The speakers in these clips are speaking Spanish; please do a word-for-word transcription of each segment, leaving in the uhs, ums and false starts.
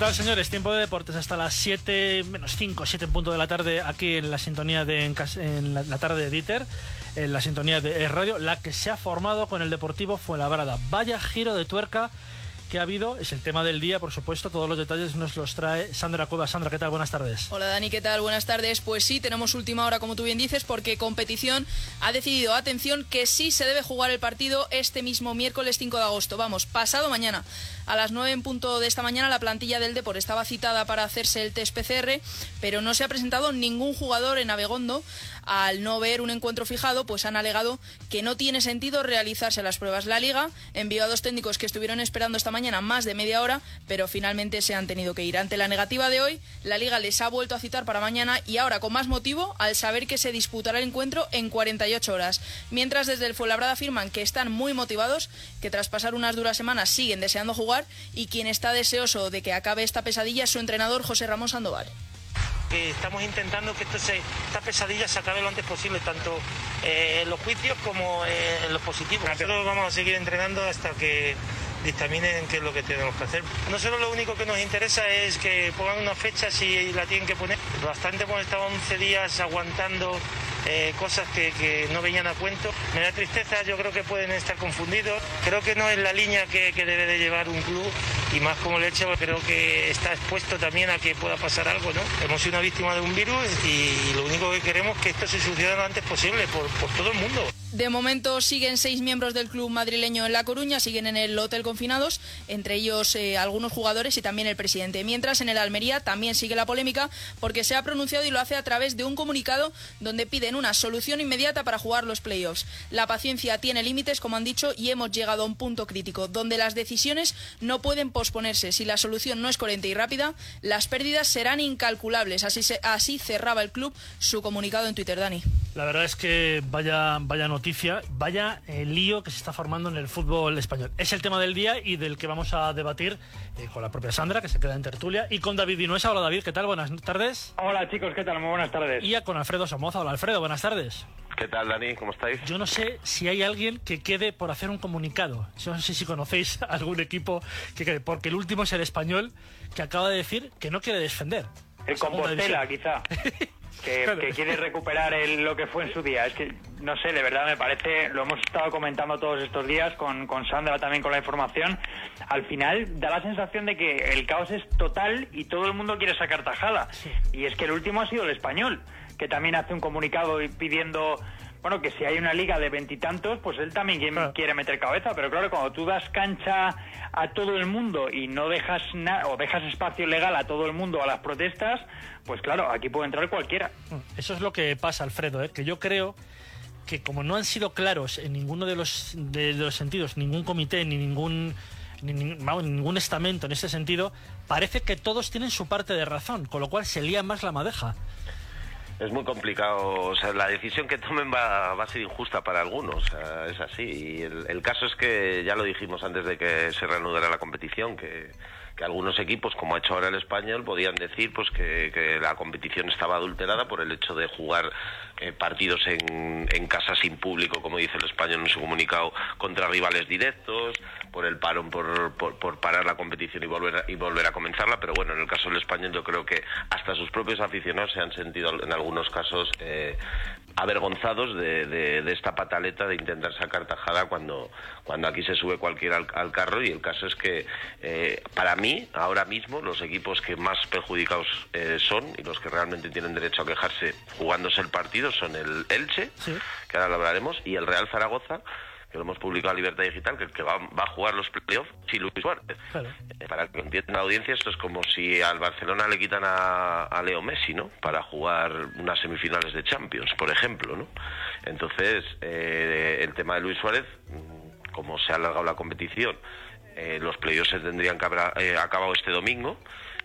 tal, señores? Tiempo de deportes hasta las siete menos cinco, siete en punto de la tarde, aquí en la sintonía de en, en la, la tarde de Dieter, en la sintonía de Radio, la que se ha formado con el Deportivo Fuenlabrada. Vaya giro de tuerca que ha habido, es el tema del día, por supuesto. Todos los detalles nos los trae Sandra Cuevas. Sandra, ¿qué tal? Buenas tardes. Hola Dani, ¿qué tal? Buenas tardes. Pues sí, tenemos última hora, como tú bien dices, porque Competición ha decidido, atención, que sí se debe jugar el partido este mismo miércoles cinco de agosto. Vamos, pasado mañana. A las nueve en punto de esta mañana la plantilla del Depor estaba citada para hacerse el test P C R, pero no se ha presentado ningún jugador en Abegondo. Al no ver un encuentro fijado, pues han alegado que no tiene sentido realizarse las pruebas. La Liga envió a dos técnicos que estuvieron esperando esta mañana más de media hora, pero finalmente se han tenido que ir. Ante la negativa de hoy, la Liga les ha vuelto a citar para mañana y ahora con más motivo al saber que se disputará el encuentro en cuarenta y ocho horas. Mientras desde el Fuenlabrada afirman que están muy motivados, que tras pasar unas duras semanas siguen deseando jugar y quien está deseoso de que acabe esta pesadilla es su entrenador José Ramón Sandoval. Estamos intentando que esto se, esta pesadilla se acabe lo antes posible, tanto eh, en los juicios como eh, en los positivos. Nosotros vamos a seguir entrenando hasta que dictaminen qué es lo que tenemos que hacer. Nosotros lo único que nos interesa es que pongan una fecha si la tienen que poner. Bastante hemos estado once días aguantando eh, cosas que, que no venían a cuento. Me da tristeza, yo creo que pueden estar confundidos. Creo que no es la línea que, que debe de llevar un club, y más como el hecho, creo que está expuesto también a que pueda pasar algo, ¿no? Hemos sido una víctima de un virus y lo único que queremos es que esto se solucione lo antes posible por, por todo el mundo. De momento siguen seis miembros del club madrileño en La Coruña, siguen en el hotel confinados, entre ellos eh, algunos jugadores y también el presidente. Mientras en el Almería también sigue la polémica porque se ha pronunciado y lo hace a través de un comunicado donde piden una solución inmediata para jugar los playoffs. La paciencia tiene límites, como han dicho, y hemos llegado a un punto crítico donde las decisiones no pueden posponerse. Si la solución no es coherente y rápida, las pérdidas serán incalculables. Así, se, así cerraba el club su comunicado en Twitter, Dani. La verdad es que vaya, vaya noticia, vaya eh, lío que se está formando en el fútbol español. Es el tema del día y del que vamos a debatir eh, con la propia Sandra, que se queda en tertulia, y con David Vinuesa. Hola David, ¿qué tal? Buenas tardes. Hola chicos, ¿qué tal? Muy buenas tardes. Y con Alfredo Somoza. Hola Alfredo, buenas tardes. ¿Qué tal, Dani? ¿Cómo estáis? Yo no sé si hay alguien que quede por hacer un comunicado. Yo no sé si conocéis algún equipo que quede, porque el último es el Español, que acaba de decir que no quiere descender. El Compostela, quizá. Que, claro. que quiere recuperar el, lo que fue en su día. Es que, no sé, de verdad me parece, lo hemos estado comentando todos estos días con, con Sandra también con la información, al final da la sensación de que el caos es total y todo el mundo quiere sacar tajada. Sí. Y es que el último ha sido el Español, que también hace un comunicado pidiendo, bueno, que si hay una liga de veintitantos, pues él también claro. quiere meter cabeza, pero claro, cuando tú das cancha a todo el mundo y no dejas nada, o dejas espacio legal a todo el mundo a las protestas, pues claro, aquí puede entrar cualquiera. Eso es lo que pasa, Alfredo, ¿eh? Que yo creo que como no han sido claros en ninguno de los, de los sentidos, ningún comité, ni ningún... Ni, ni, vamos, ningún estamento en ese sentido, parece que todos tienen su parte de razón, con lo cual se lía más la madeja. Es muy complicado, o sea, la decisión que tomen va, va a ser injusta para algunos, o sea, es así. Y el, el caso es que ya lo dijimos antes de que se reanudara la competición, que, que algunos equipos, como ha hecho ahora el Español, podían decir pues que, que la competición estaba adulterada por el hecho de jugar eh, partidos en, en casa sin público, como dice el Español en su comunicado, contra rivales directos, por el parón, por, por, por parar la competición y volver, a, y volver a comenzarla. Pero bueno, en el caso del Español yo creo que hasta sus propios aficionados se han sentido en algunos casos eh, avergonzados de, de, de esta pataleta de intentar sacar tajada cuando, cuando aquí se sube cualquiera al, al carro. Y el caso es que eh, para mí, ahora mismo, los equipos que más perjudicados eh, son y los que realmente tienen derecho a quejarse jugándose el partido son el Elche, sí, que ahora lo hablaremos, y el Real Zaragoza, que lo hemos publicado en Libertad Digital, que, que va, va a jugar los playoffs sin Luis Suárez. Claro. Eh, para que entiendan la audiencia, esto es como si al Barcelona le quitan a, a Leo Messi, ¿no? Para jugar unas semifinales de Champions, por ejemplo, ¿no? Entonces, eh, el tema de Luis Suárez, como se ha alargado la competición, eh, los playoffs se tendrían que haber eh, acabado este domingo.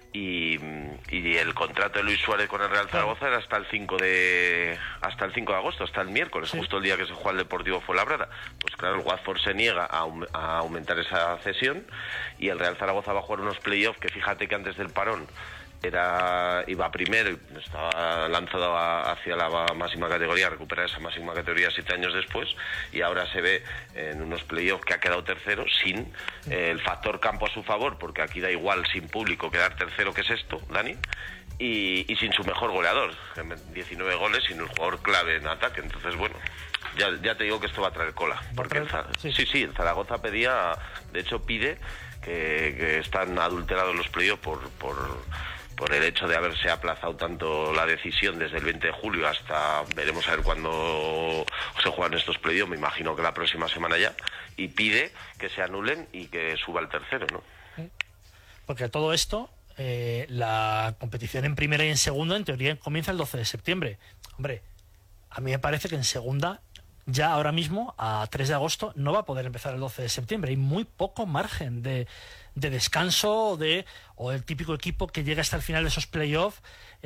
Y, y el contrato de Luis Suárez con el Real Zaragoza era hasta el cinco de hasta el cinco de agosto, hasta el miércoles, sí, justo el día que se juega el Deportivo Fuenlabrada. Pues claro, el Watford se niega a, a aumentar esa cesión y el Real Zaragoza va a jugar unos playoffs que, fíjate que antes del parón era iba primero y estaba lanzado a, hacia la máxima categoría, a recuperar esa máxima categoría siete años después, y ahora se ve en unos playoffs que ha quedado tercero sin eh, el factor campo a su favor, porque aquí da igual sin público quedar tercero que sexto, Dani, y, y sin su mejor goleador, diecinueve goles, sin el jugador clave en ataque. Entonces, bueno, ya, ya te digo que esto va a traer cola, porque el, sí, sí, sí, el Zaragoza pedía, de hecho pide que, que están adulterados los playoffs por, por por el hecho de haberse aplazado tanto la decisión desde el veinte de julio hasta, veremos a ver cuándo se juegan estos playoffs, me imagino que la próxima semana ya, y pide que se anulen y que suba el tercero, ¿no? Porque todo esto, eh, la competición en primera y en segunda, en teoría comienza el doce de septiembre. Hombre, a mí me parece que en segunda, ya ahora mismo, a tres de agosto, no va a poder empezar el doce de septiembre. Hay muy poco margen de... de descanso de, o el típico equipo que llega hasta el final de esos playoffs,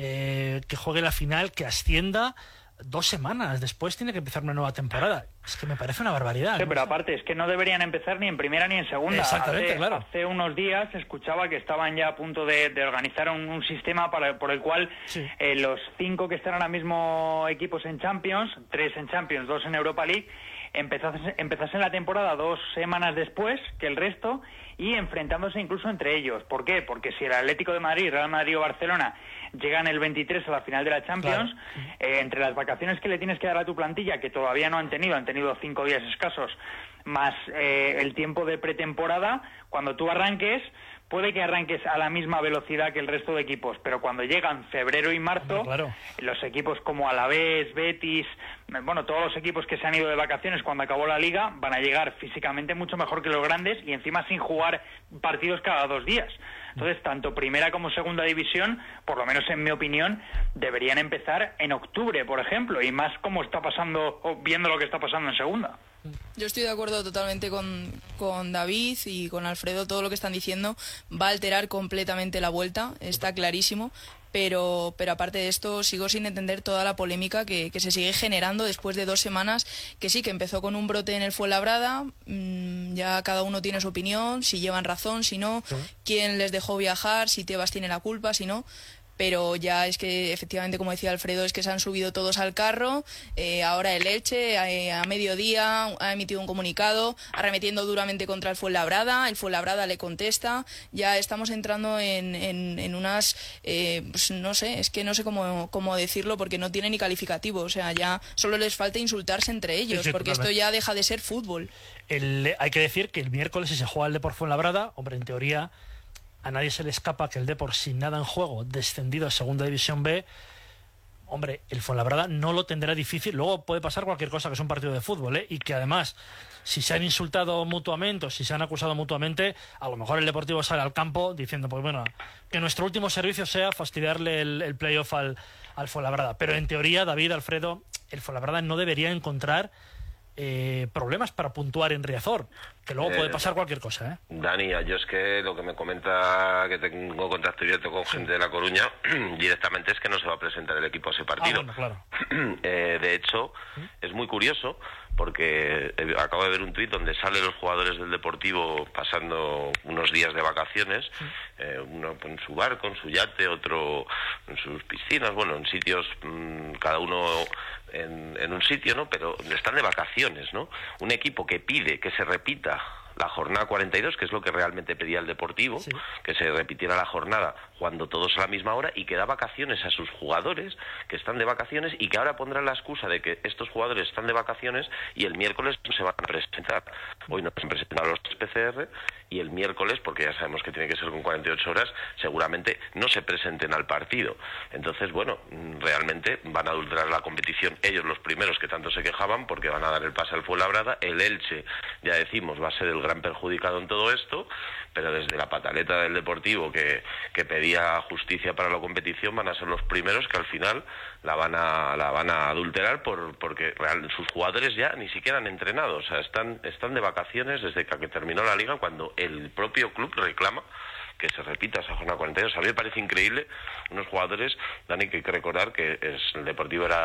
eh, que juegue la final, que ascienda dos semanas después, tiene que empezar una nueva temporada. Es que me parece una barbaridad. Sí, ¿no? pero aparte es que no deberían empezar ni en primera ni en segunda. Exactamente, hace, claro. Hace unos días escuchaba que estaban ya a punto de, de organizar un, un sistema para, por el cual sí. eh, los cinco que están ahora mismo equipos en Champions, tres en Champions, dos en Europa League, empezasen, empezasen la temporada dos semanas después que el resto, y enfrentándose incluso entre ellos. ¿Por qué? Porque si el Atlético de Madrid, Real Madrid o Barcelona llegan el veintitrés a la final de la Champions, claro. eh, entre las vacaciones que le tienes que dar a tu plantilla, que todavía no han tenido, han tenido cinco días escasos, más eh, el tiempo de pretemporada, cuando tú arranques, puede que arranques a la misma velocidad que el resto de equipos, pero cuando llegan febrero y marzo, claro. los equipos como Alavés, Betis, bueno, todos los equipos que se han ido de vacaciones cuando acabó la liga, van a llegar físicamente mucho mejor que los grandes y encima sin jugar partidos cada dos días. Entonces, tanto primera como segunda división, por lo menos en mi opinión, deberían empezar en octubre, por ejemplo, y más como está pasando, o viendo lo que está pasando en segunda. Yo estoy de acuerdo totalmente con, con David y con Alfredo. Todo lo que están diciendo va a alterar completamente la vuelta, está clarísimo. Pero, pero aparte de esto, sigo sin entender toda la polémica que, que se sigue generando después de dos semanas, que sí, que empezó con un brote en el Fuenlabrada, mmm, ya cada uno tiene su opinión, si llevan razón, si no, sí. quién les dejó viajar, si Tebas tiene la culpa, si no... Pero ya es que, efectivamente, como decía Alfredo, es que se han subido todos al carro. Eh, ahora el Elche, eh, a mediodía, ha emitido un comunicado arremetiendo duramente contra el Fuenlabrada. El Fuenlabrada le contesta. Ya estamos entrando en, en, en unas... Eh, pues no sé, es que no sé cómo, cómo decirlo porque no tiene ni calificativo. O sea, ya solo les falta insultarse entre ellos, sí, sí, porque totalmente. Esto ya deja de ser fútbol. El, hay que decir que el miércoles, si se juega el Depor Fuenlabrada, hombre, en teoría... A nadie se le escapa que el Depor, sin nada en juego, descendido a Segunda División B, hombre, el Fuenlabrada no lo tendrá difícil. Luego puede pasar cualquier cosa, que es un partido de fútbol, ¿eh? Y que además, si se han insultado mutuamente o si se han acusado mutuamente, a lo mejor el Deportivo sale al campo diciendo, pues bueno, que nuestro último servicio sea fastidiarle el, el playoff al, al Fuenlabrada. Pero en teoría, David, Alfredo, el Fuenlabrada no debería encontrar Eh, problemas para puntuar en Riazor, que luego eh, puede pasar cualquier cosa, ¿eh? Dani, yo es que lo que me comenta, que tengo contacto directo con sí. gente de La Coruña, directamente es que no se va a presentar el equipo a ese partido. Ah, bueno, claro. eh, de hecho, ¿sí? es muy curioso, porque acabo de ver un tuit donde salen los jugadores del Deportivo pasando unos días de vacaciones, sí. eh, uno en su barco, en su yate, otro en sus piscinas, bueno, en sitios, mmm, cada uno en, en un sitio, ¿no? Pero están de vacaciones, ¿no? Un equipo que pide que se repita la jornada cuarenta y dos, que es lo que realmente pedía el Deportivo, sí. que se repitiera la jornada jugando todos a la misma hora y que da vacaciones a sus jugadores que están de vacaciones y que ahora pondrán la excusa de que estos jugadores están de vacaciones y el miércoles se van a presentar. Hoy no se han presentado los P C R y el miércoles, porque ya sabemos que tiene que ser con cuarenta y ocho horas, seguramente no se presenten al partido. Entonces, bueno, realmente van a adulterar la competición ellos los primeros que tanto se quejaban porque van a dar el pase al Fuenlabrada. El Elche, ya decimos, va a ser el gran perjudicado en todo esto, pero desde la pataleta del Deportivo que, que pedía justicia para la competición van a ser los primeros que al final la van a la van a adulterar por porque real, sus jugadores ya ni siquiera han entrenado, o sea, están están de vacaciones desde que terminó la liga, cuando el propio club reclama que se repita esa jornada cuarenta y dos. A mí me parece increíble unos jugadores, Dani, que hay que recordar que es, el Deportivo era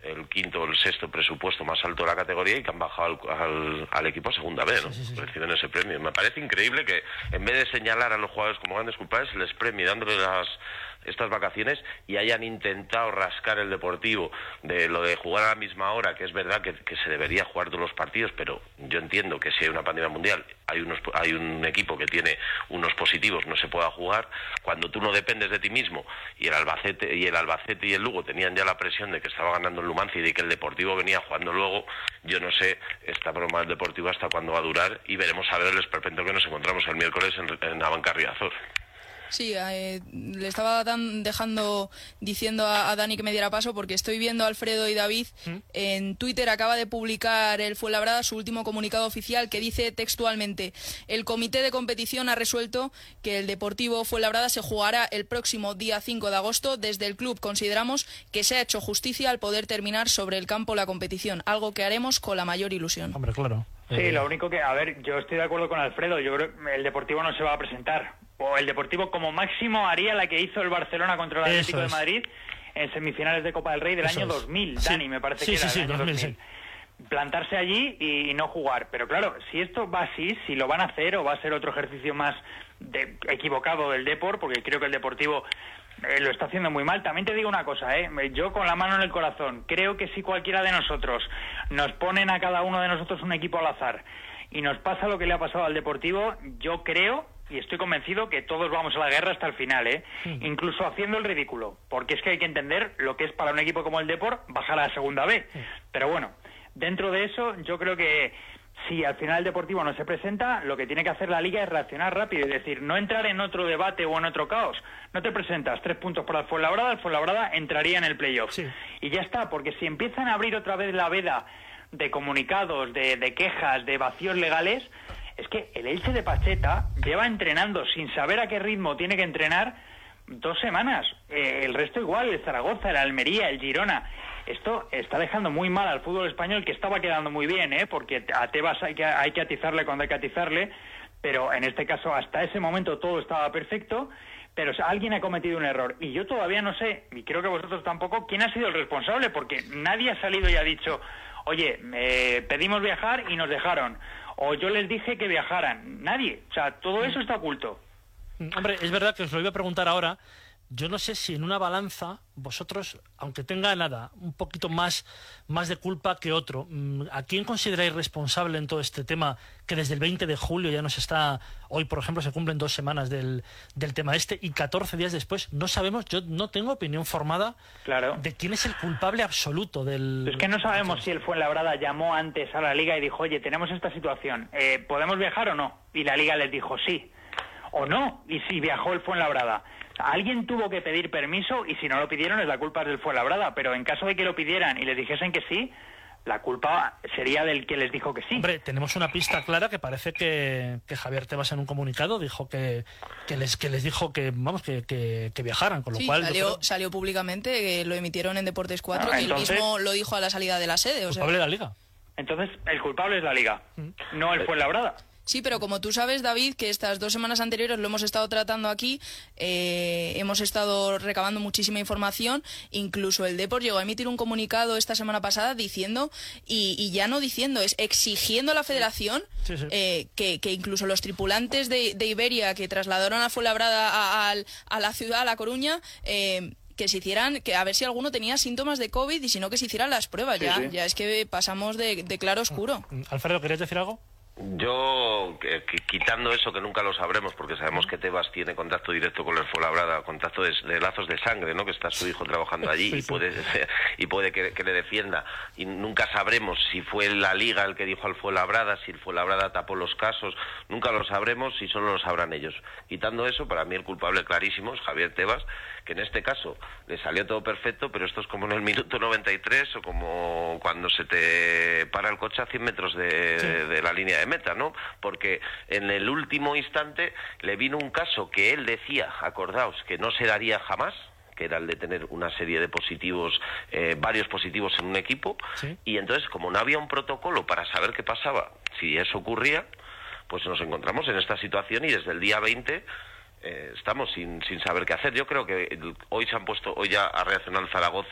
el quinto o el sexto presupuesto más alto de la categoría y que han bajado al, al, al equipo a segunda B, ¿no? Sí, sí, sí. Reciben ese premio. Me parece increíble que en vez de señalar a los jugadores como grandes culpables, se les premie dándole las estas vacaciones y hayan intentado rascar el Deportivo de lo de jugar a la misma hora, que es verdad que, que se debería jugar todos los partidos, pero yo entiendo que si hay una pandemia mundial, hay unos hay un equipo que tiene unos positivos, no se pueda jugar. Cuando tú no dependes de ti mismo y el Albacete y el Albacete y el Lugo tenían ya la presión de que estaba ganando el Numancia y de que el Deportivo venía jugando luego, yo no sé esta broma del Deportivo hasta cuándo va a durar, y veremos a ver el esperpento que nos encontramos el miércoles en, en Navancarril Riazor. Sí, eh, le estaba dan, dejando diciendo a, a Dani que me diera paso, porque estoy viendo a Alfredo y David. ¿Mm? En Twitter acaba de publicar el Fuenlabrada su último comunicado oficial, que dice textualmente: el comité de competición ha resuelto que el Deportivo Fuenlabrada se jugará el próximo día cinco de agosto. Desde el club consideramos que se ha hecho justicia al poder terminar sobre el campo la competición, algo que haremos con la mayor ilusión. Hombre, claro. Sí, eh... lo único que, a ver, yo estoy de acuerdo con Alfredo, yo creo que el Deportivo no se va a presentar. O el Deportivo como máximo haría la que hizo el Barcelona contra el Atlético de Madrid en semifinales de Copa del Rey del Eso año dos mil, es. Dani, sí. me parece sí, que sí, era sí, el año dos mil, dos mil. Sí. Plantarse allí y, y no jugar. Pero claro, si esto va así, si lo van a hacer o va a ser otro ejercicio más de, equivocado del Depor, porque creo que el Deportivo eh, lo está haciendo muy mal. También te digo una cosa, ¿eh? Yo con la mano en el corazón, creo que si cualquiera de nosotros nos ponen a cada uno de nosotros un equipo al azar y nos pasa lo que le ha pasado al Deportivo, yo creo... y estoy convencido que todos vamos a la guerra hasta el final, ¿eh? Sí. Incluso haciendo el ridículo, porque es que hay que entender lo que es para un equipo como el Depor bajar a la segunda B. Sí. Pero bueno, dentro de eso, yo creo que si al final el Deportivo no se presenta, lo que tiene que hacer la Liga es reaccionar rápido, es decir, no entrar en otro debate o en otro caos. No te presentas, tres puntos para el Fuenlabrada, el Fuenlabrada entraría en el playoff. Sí. Y ya está, porque si empiezan a abrir otra vez la veda de comunicados, de, de quejas, de vacíos legales... Es que el Elche de Pacheta lleva entrenando sin saber a qué ritmo tiene que entrenar dos semanas. Eh, el resto igual, el Zaragoza, el Almería, el Girona. Esto está dejando muy mal al fútbol español, que estaba quedando muy bien, ¿eh? Porque a Tebas hay que, hay que atizarle cuando hay que atizarle, pero en este caso hasta ese momento todo estaba perfecto, pero alguien ha cometido un error. Y yo todavía no sé, y creo que vosotros tampoco, quién ha sido el responsable, porque nadie ha salido y ha dicho, oye, eh, pedimos viajar y nos dejaron. O yo les dije que viajaran. Nadie. O sea, todo eso está oculto. Hombre, es verdad que os lo iba a preguntar ahora. Yo no sé si en una balanza vosotros, aunque tenga nada, un poquito más, más de culpa que otro, ¿a quién consideráis responsable en todo este tema que desde el veinte de julio ya nos está... Hoy, por ejemplo, se cumplen dos semanas del, del tema este y catorce días después no sabemos, yo no tengo opinión formada claro. de quién es el culpable absoluto del... Es que no sabemos si el Fuenlabrada llamó antes a la Liga y dijo, oye, tenemos esta situación, eh, ¿podemos viajar o no? Y la Liga les dijo sí. O no, y si viajó el Fuenlabrada. Alguien tuvo que pedir permiso y si no lo pidieron es la culpa del Fuenlabrada, pero en caso de que lo pidieran y les dijesen que sí, la culpa sería del que les dijo que sí. Hombre, tenemos una pista clara que parece que, que Javier Tebas en un comunicado dijo que, que les que les dijo que vamos que, que, que viajaran, con lo sí, cual salió, creo... salió públicamente, que lo emitieron en Deportes cuatro, ah, y entonces... él mismo lo dijo a la salida de la sede. O sea... culpable de la Liga. Entonces, el culpable es la Liga, mm. no el Fuenlabrada. Sí, pero como tú sabes, David, que estas dos semanas anteriores lo hemos estado tratando aquí, eh, hemos estado recabando muchísima información, incluso el Depor llegó a emitir un comunicado esta semana pasada diciendo, y, y ya no diciendo, es exigiendo a la Federación sí, sí. Eh, que, que incluso los tripulantes de, de Iberia que trasladaron a Fuenlabrada a, a, a la ciudad, a La Coruña, eh, que se hicieran, que a ver si alguno tenía síntomas de COVID y si no que se hicieran las pruebas. Sí, ya, sí. ya es que pasamos de, de claro a oscuro. Alfredo, ¿querías decir algo? Yo, que, que, quitando eso, que nunca lo sabremos, porque sabemos que Tebas tiene contacto directo con el Fuenlabrada, contacto de, de lazos de sangre, ¿no? Que está su hijo trabajando allí sí, y puede, sí. y puede que, que le defienda. Y nunca sabremos si fue la Liga el que dijo al Fuenlabrada, si el Fuenlabrada tapó los casos. Nunca lo sabremos y solo lo sabrán ellos. Quitando eso, para mí el culpable clarísimo es Javier Tebas, que en este caso le salió todo perfecto, pero esto es como en el minuto noventa y tres o como cuando se te para el coche a cien metros de, sí. de la línea de meta, ¿no? Porque en el último instante le vino un caso que él decía, acordaos, que no se daría jamás, que era el de tener una serie de positivos, eh, varios positivos en un equipo, ¿sí? Y entonces, como no había un protocolo para saber qué pasaba, si eso ocurría, pues nos encontramos en esta situación y desde el día veinte... Eh, estamos sin, sin saber qué hacer. Yo creo que el, hoy se han puesto, hoy ya ha reaccionado el Zaragoza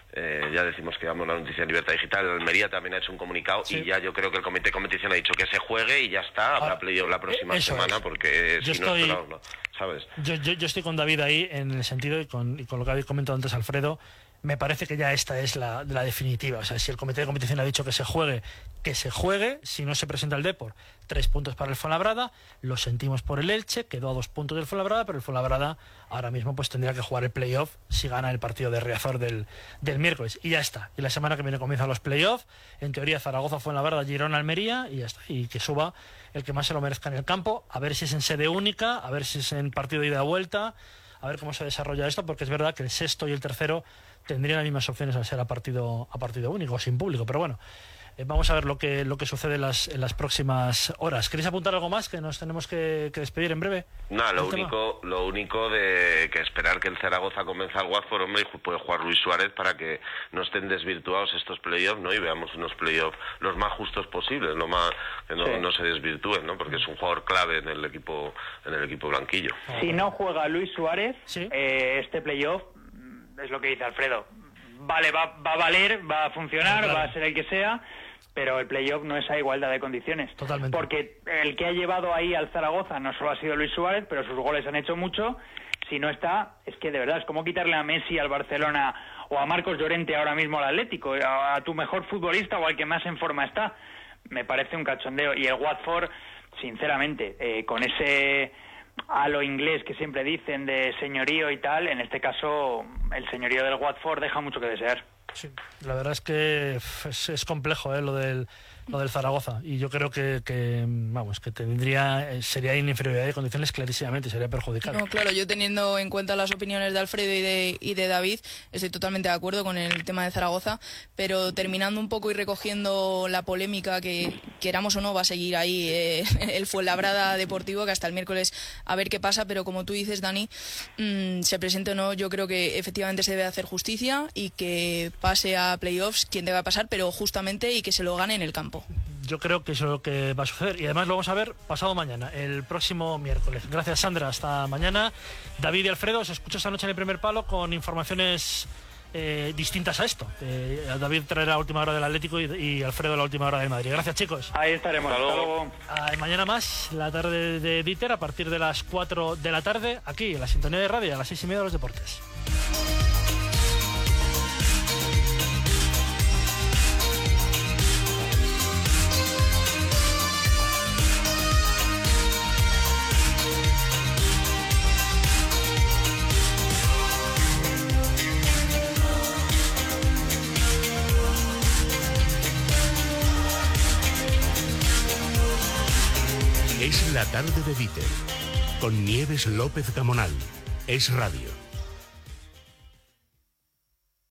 Eh, ya decimos que damos la noticia en Libertad Digital. El Almería también ha hecho un comunicado sí. y ya yo creo que el comité de competición ha dicho que se juegue y ya está, habrá ah, playoff la próxima semana es. porque yo si estoy, no, no, ¿sabes? Yo, yo, yo estoy con David ahí en el sentido y con, y con lo que habéis comentado antes, Alfredo. Me parece que ya esta es la, la definitiva. O sea, si el comité de competición ha dicho que se juegue, que se juegue. Si no se presenta el Depor, tres puntos para el Fuenlabrada. Lo sentimos por el Elche, quedó a dos puntos del Fuenlabrada, pero el Fuenlabrada ahora mismo pues tendría que jugar el playoff si gana el partido de Riazor del, del miércoles. Y ya está. Y la semana que viene comienzan los playoffs. En teoría Zaragoza, Fuenlabrada, Girona, Almería y ya está. Y que suba el que más se lo merezca en el campo. A ver si es en sede única, a ver si es en partido de ida y vuelta, a ver cómo se desarrolla esto, porque es verdad que el sexto y el tercero tendrían las mismas opciones al ser a partido a partido único, sin público, pero bueno, eh, vamos a ver lo que lo que sucede en las, en las próximas horas. ¿Queréis apuntar algo más? Que nos tenemos que, que despedir en breve. No, lo único tema? lo único de que esperar que el Zaragoza comience al Watford, hombre, y puede jugar Luis Suárez para que no estén desvirtuados estos playoffs, ¿no? Y veamos unos playoffs los más justos posibles, lo más que no, sí. no se desvirtúen, ¿no? Porque es un jugador clave en el equipo en el equipo blanquillo. Si no juega Luis Suárez, ¿sí? eh, este playoff es lo que dice Alfredo. Vale, va, va a valer, va a funcionar, claro. va a ser el que sea, pero el playoff no es a igualdad de condiciones. Totalmente. Porque el que ha llevado ahí al Zaragoza no solo ha sido Luis Suárez, pero sus goles han hecho mucho. Si no está, es que de verdad es como quitarle a Messi al Barcelona o a Marcos Llorente ahora mismo al Atlético, a, a tu mejor futbolista o al que más en forma está. Me parece un cachondeo. Y el Watford, sinceramente, eh, con ese a lo inglés que siempre dicen de señorío y tal, en este caso el señorío del Watford deja mucho que desear. Sí, la verdad es que es, es complejo ¿eh? lo del lo del Zaragoza y yo creo que, que vamos que tendría sería en inferioridad de condiciones clarísimamente, sería perjudicado. No, claro, yo teniendo en cuenta las opiniones de Alfredo y de, y de David estoy totalmente de acuerdo con el tema de Zaragoza, pero terminando un poco y recogiendo la polémica que queramos o no va a seguir ahí eh, el Fuenlabrada Deportivo, que hasta el miércoles a ver qué pasa, pero como tú dices, Dani, mmm, se presente o no, yo creo que efectivamente se debe hacer justicia y que pase a playoffs quien deba pasar, pero justamente y que se lo gane en el campo. Yo creo que eso es lo que va a suceder y además lo vamos a ver pasado mañana, el próximo miércoles. Gracias, Sandra, hasta mañana. David y Alfredo, os escucho esta noche en el primer palo con informaciones eh, distintas a esto. Eh, David traerá la última hora del Atlético y, y Alfredo la última hora del Madrid. Gracias, chicos. Ahí estaremos. Hasta luego. Ah, mañana más, la tarde de Dieter, a partir de las cuatro de la tarde, aquí en la sintonía de radio, a las seis y media de los deportes. Es la tarde de Dieter, con Nieves López Gamonal. Es radio.